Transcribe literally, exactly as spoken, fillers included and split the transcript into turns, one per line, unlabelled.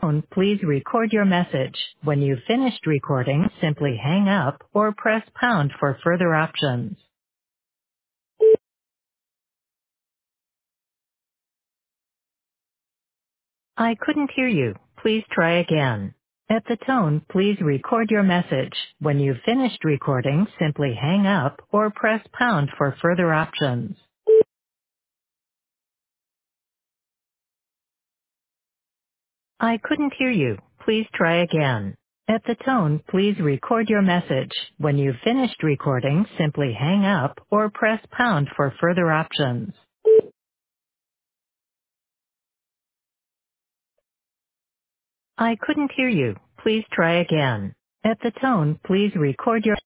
tone, please record your message. When you've finished recording, simply hang up or press pound for further options. I couldn't hear you. Please try again. At the tone, please record your message. When you've finished recording, simply hang up or press pound for further options. I couldn't hear you. Please try again. At the tone, please record your message. When you've finished recording, simply hang up or press pound for further options. I couldn't hear you. Please try again. At the tone, please record your